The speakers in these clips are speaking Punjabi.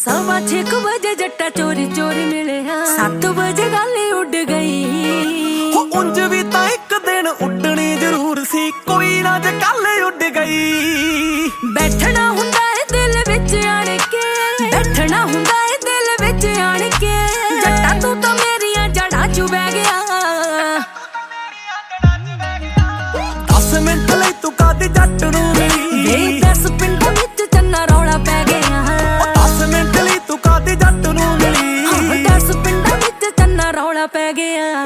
6 ਵਜੇ ਜੱਟਾ ਚੋਰੀ ਚੋਰੀ ਮਿਲਿਆ 7 ਵਜੇ ਗੱਲ ਉੱਡ ਗਈ ਹੋ ਉਂਝ ਵੀ ਤਾਂ ਇੱਕ ਦਿਨ ਉੱਡਣੀ ਜ਼ਰੂਰ ਸੀ, ਕੋਈ ਨਾ ਜੇ ਕੱਲ ਉੱਡ ਗਈ। ਬੈਠਣਾ ਹੁੰਦਾ ਏ ਦਿਲ ਵਿੱਚ ਆਣ ਕੇ, ਬੈਠਣਾ ਹੁੰਦਾ ਏ ਦਿਲ ਵਿੱਚ ਆਣ ਕੇ, ਜੱਟਾ ਤੂੰ ਤਾਂ ਮੇਰੀਆਂ ਜੜਾਂ ਚ ਬਹਿ ਗਿਆ। 10 ਮਿੰਟ ਲਈ ਤੂੰ ਕਾਦੀ ਜੱਟ ਨੂੰ ਮਿਲੀ ਵੇ 10 ਪਿੰਡਾਂ ਵਿੱਚ ਚੰਨਾ ਰੌਲਾ ਪੈ ਗਿਆ। 10 ਮਿੰਟ ਲਈ ਤੂੰ ਕਾਦੀ ਜੱਟ ਨੂੰ ਮਿਲੀ 10 ਪਿੰਡਾਂ ਵਿੱਚ ਚੰਨਾ ਰੌਲਾ ਪੈ ਗਿਆ।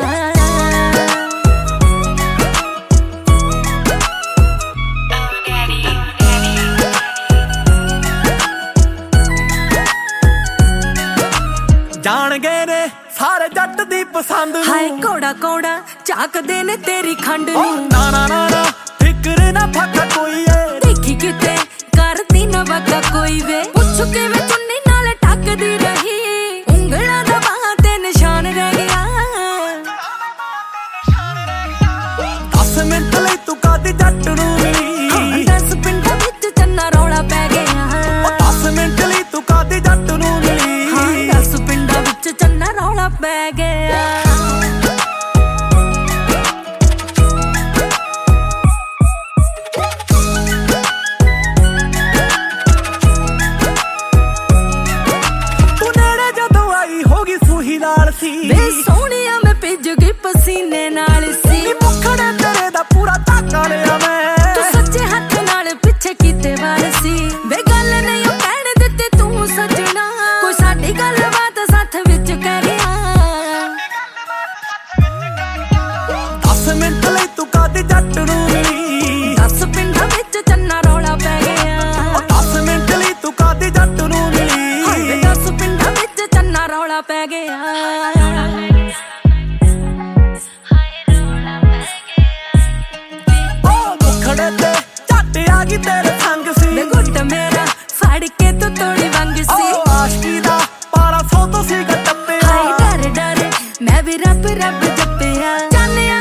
ਜਾਣ ਗਏ ਨੇ ਸਾਰੇ ਜੱਟ ਦੀ ਪਸੰਦ ਨੂੰ, ਹਾਏ ਕੋੜਾ ਕੋੜਾ ਝਾਕਦੇ ਨੇ ਤੇਰੀ ਖੰਡ ਨੂੰ। ਨਾ ਨਾ ਨਾ ਨਾ ਫਿਕਰ ਨਾ ਫਾਕਾ ਕੋਈ ਏ, ਦੇਖੀ ਕਿਤੇ ਕਰਦੀ ਨਾ ਵਗਾ ਕੋਈ ਵੇ। ਪੁੱਛ ਕੇ ਮੈਂ ਚੁੰਨੀ ਨਾਲ ਟੱਕਦੀ ਰਹੀ, ਉਂਗਲਾਂ ਦਾ ਬਾਹਾਂ ਤੇ ਨਿਸ਼ਾਨ ਰਹਿ ਗਿਆ। 10 ਮਿੰਟ ਲਈ ਤੂੰ ਕਾਦੀ ਜੱਟ ਨੂੰ ਮਿਲੀ 10 ਪਿੰਡਾਂ ਵਿੱਚ ਚੰਨਾ ਰੌਲਾ ਪੈ ਗਿਆ। 10 ਮਿੰਟ ਲਈ ਤੂੰ ਕਾਦੀ ਜੱਟ ਨੂੰ ਮਿਲੀ 10 ਪਿੰਡਾਂ ਵਿੱਚ ਚੰਨਾ ਰੌਲਾ ਪੈ ਗਿਆ। ਵੇ ਸੋਹਣਿਆ ਮੈਂ ਭਿੱਜ ਗਈ ਪਸੀਨੇ ਨਾਲ ਸੀ, ਮੁਖੜੇ ਤੇਰੇ ਦਾ ਪੂਰਾ ਧਾਕਾ ਲਿਆ ਮੈਂ। ਤੂੰ ਸੱਚੇ ਹੱਥ ਨਾਲ ਪਿੱਛੇ ਕੀਤੇ ਵਾਰ ਸੀ, ਵੇ ਗੱਲ ਨਹੀਂ ਉਹ ਕਹਿਣ ਦਿੱਤੇ ਤੂੰ ਸੱਜਣਾ, ਕੋਈ ਸਾਡੀ ਗੱਲਬਾਤ ਸਾਥ ਵਿੱਚ ਕਹਿ ਗਿਆ। 10 ਮਿੰਟ ਲਈ ਤੂੰ ਕਾਦੀ ਜੱਟ ਨੂੰ ਮਿਲੀ 10 ਪਿੰਡਾਂ ਵਿੱਚ ਚੰਨਾ ਰੌਲਾ ਪੈ ਗਿਆ। 10 ਮਿੰਟ ਲਈ ਤੂੰ ਕਾਦੀ ਜੱਟ ਨੂੰ ਮਿਲੀ 10 ਪਿੰਡਾਂ ਵਿੱਚ ਚੰਨਾ ਰੌਲਾ ਪੈ ਗਿਆ। ਮੁਖੜੇ ਤੇ ਝੱਟ ਆ ਗਈ ਤੇਰੇ ਸੰਗ ਸੀ, ਵੇ ਗੁੱਟ ਮੇਰਾ ਫੜ ਕੇ ਤੂੰ ਤੋੜੀ ਵੰਗ ਸੀ। ਆਸ਼ਕੀ ਦਾ 1200 ਤੋਂ ਸੀ ਟੱਪਿਆ। ਹਾਏ ਡਰ ਡਰ ਮੈਂ ਵੀ ਰੱਬ ਰੱਬ ਜੱਪਿਆ। ਜਾਨੇ